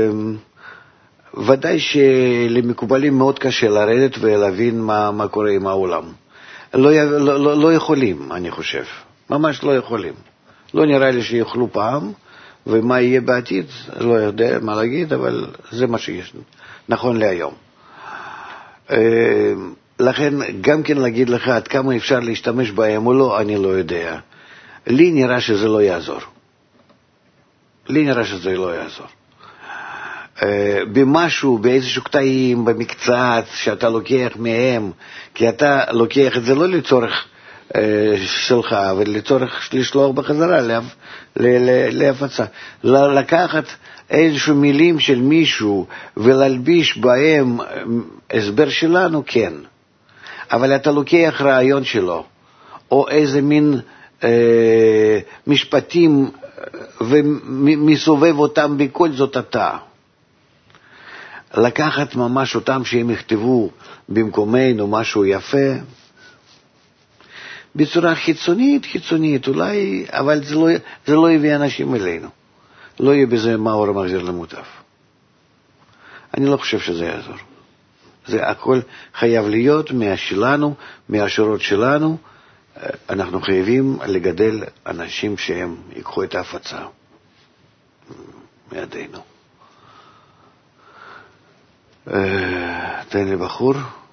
ודאי שלמקובלים מאוד קשה לרדת ולהבין מה קורה עם העולם. לא יכולים, אני חושב. ממש לא יכולים. לא נראה לי שיוכלו פעם, ומה יהיה בעתיד, לא יודע מה להגיד, אבל זה מה שיש, נכון להיום. לכן, גם כן להגיד לך עד כמה אפשר להשתמש בהם או לא, אני לא יודע. לי נראה שזה לא יעזור. במשהו, באיזשהו קטעים, במקצת, שאתה לוקח מהם, כי אתה לוקח את זה לא לצורך שלך, אבל לצורך לשלוח בחזרה להפצה. לקחת איזשהו מילים של מישהו ולהלביש בהם הסבר שלנו, כן. אבל אתה לוקח רעיון שלו, או איזה מין משפטים ומסובב אותם בכל זאת אתה. לקחת ממש אותם שהם יכתבו במקומנו משהו יפה, בצורה חיצונית אולי, אבל זה לא יביא אנשים אלינו. לא יהיה בזה מאור המחזיר למוטף. אני לא חושב שזה יעזור. זה הכל חייב להיות מהשלנו, מהשירות שלנו. אנחנו חייבים לגדל אנשים שהם ייקחו את ההפצה מידינו. תן לי בחור.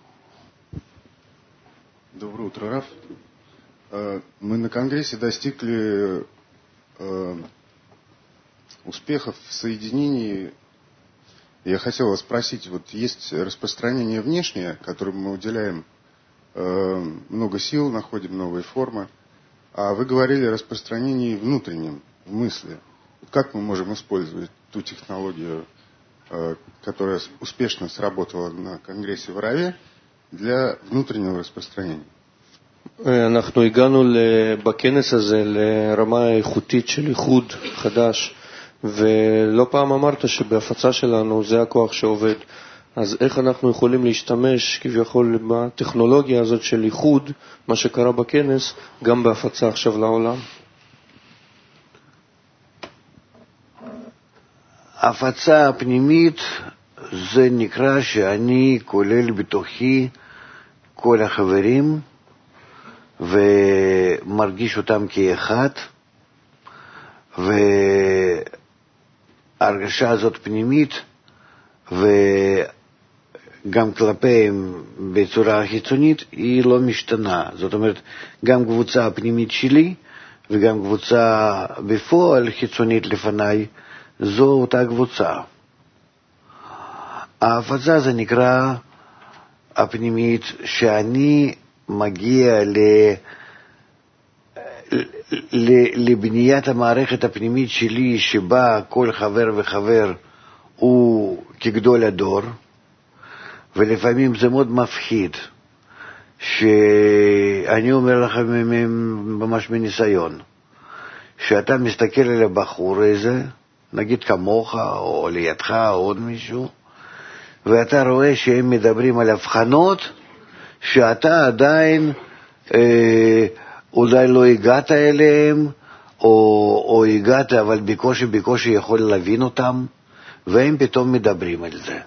Доброе утро, Раф. Мы на Конгрессе достигли успехов в соединении Я хотел вас спросить, вот есть распространение внешнее, которому мы уделяем много сил, находим новые формы, а вы говорили о распространении внутреннем, в мысли. Как мы можем использовать ту технологию, которая успешно сработала на Конгрессе в Араве, для внутреннего распространения? אנחנו הגענו בכנס הזה לרמה איכותית של איחוד חדש, ולא פעם אמרת שבהפצה שלנו זה הכוח שעובד. אז איך אנחנו יכולים להשתמש כביכול בטכנולוגיה הזאת של איחוד, מה שקרה בכנס, גם בהפצה עכשיו לעולם? ההפצה הפנימית זה נקרא שאני כולל בתוכי כל החברים ומרגיש אותם כאחד, וההרגשה הזאת פנימית וגם כלפיהם בצורה חיצונית היא לא משתנה. זאת אומרת, גם קבוצה הפנימית שלי וגם קבוצה בפועל חיצונית לפניי זו אותה קבוצה. ההפצה זה נקרא הפנימית שאני מגיע לבניית המערכת הפנימית שלי שבה כל חבר וחבר הוא כגדול הדור, ולפעמים זה מאוד מפחיד שאני אומר לכם ממש מניסיון שאתה מסתכל על הבחור הזה, נגיד כמוך או לידך או עוד מישהו, ואתה רואה שהם מדברים על הבחנות שאתה עדיין אולי לא הגעת אליהם, או הגעת אבל בקושי יכול להבין אותם, והם פתאום מדברים על זה.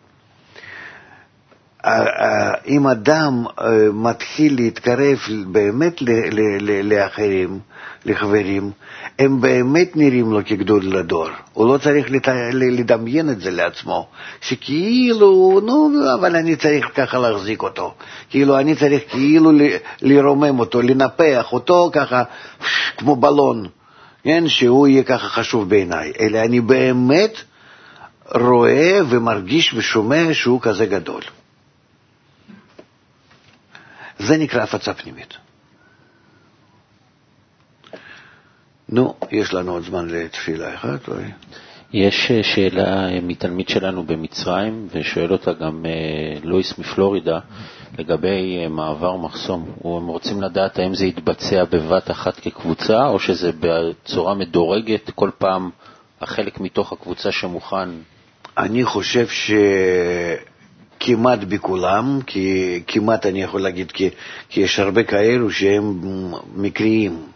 אם אדם מתחיל להתקרב באמת לאחרים, לחברים, הם באמת נראים לו כגדול לדור. הוא לא צריך לדמיין את זה לעצמו, שכאילו, אבל אני צריך ככה להחזיק אותו. כאילו אני צריך כאילו לרומם אותו, לנפח אותו ככה כמו בלון, כן? שהוא יהיה ככה חשוב בעיניי. אלא אני באמת רואה ומרגיש ושומע שהוא כזה גדול. זה נקרא הפצה פנימית. נו, יש לנו עוד זמן לתפילה אחת? יש שאלה מתלמיד שלנו במצרים, ושואל אותה גם לואיס מפלורידה, לגבי מעבר מחסום. הם רוצים לדעת האם זה יתבצע בבת אחת כקבוצה, או שזה בצורה מדורגת, כל פעם החלק מתוך הקבוצה שמוכן? אני חושב כמעט בכולם, כי כמעט אני יכול להגיד, כי יש הרבה כאלו שהם מקריים.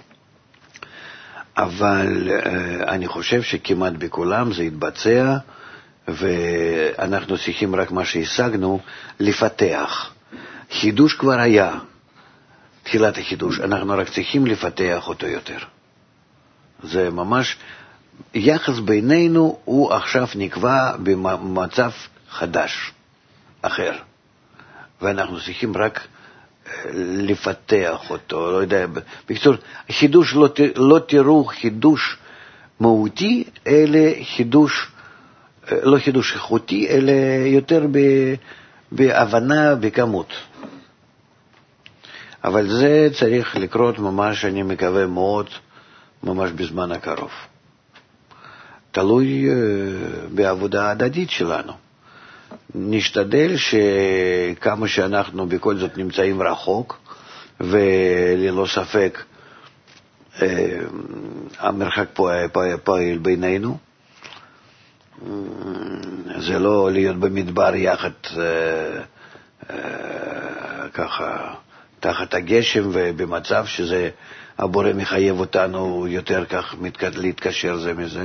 אבל אני חושב שכמעט בכולם זה יתבצע, ואנחנו צריכים רק מה שהשגנו, לפתח. חידוש כבר היה, תחילת החידוש, אנחנו רק צריכים לפתח אותו יותר. זה ממש, יחס בינינו הוא עכשיו נקבע במצב חדש. אחר, ואנחנו צריכים רק לפתח אותו, לא יודע, בקיצור, חידוש לא תראו חידוש מהותי, אלא חידוש, לא חידוש איכותי, אלא יותר בהבנה, בכמות. אבל זה צריך לקרות ממש, אני מקווה מאוד, ממש בזמן הקרוב. תלוי בעבודה הדדית שלנו. נשתדל שכמה שאנחנו בכל זאת נמצאים רחוק, וללא ספק המרחק פועל בינינו. זה לא להיות במדבר יחד ככה תחת הגשם ובמצב שזה הבורא מחייב אותנו יותר כך להתקשר זה מזה.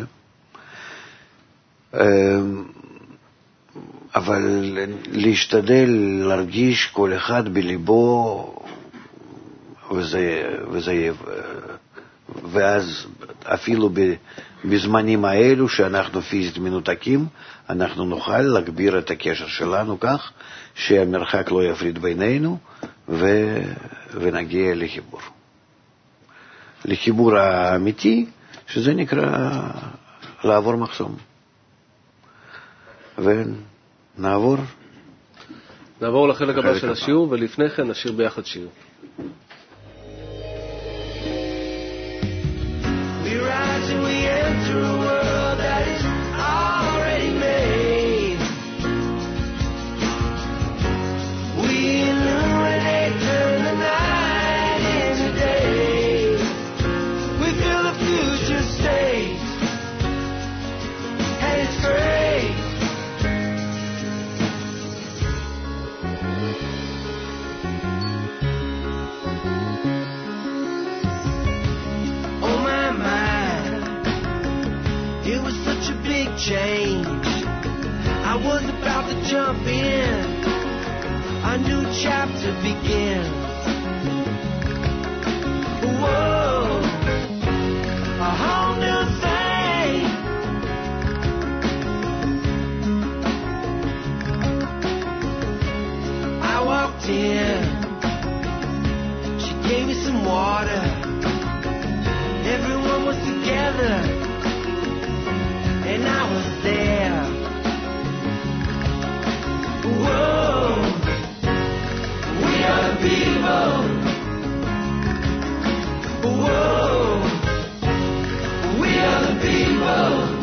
אבל להשתדל להרגיש כל אחד בליבו, ואז אפילו בזמנים האלו שאנחנו פיזית מנותקים, אנחנו נוכל להגביר את הקשר שלנו כך שהמרחק לא יפריד בינינו, ונגיע לחיבור. לחיבור האמיתי, שזה נקרא לעבור מחסום. ונעבור נעבור לחלק הבא של השיעור, ולפני כן נשיר ביחד שיר. We rise and we enter a world that is already made. We illuminate, turn the night into day. We feel the future state, and it's great. Oh my, my, it was such a big change. I was about to jump in, a new chapter begins. Whoa, a whole new thing. I walked in, she gave me some water. Everyone was together, and I was there. Whoa, we are the people. Whoa, we are the people.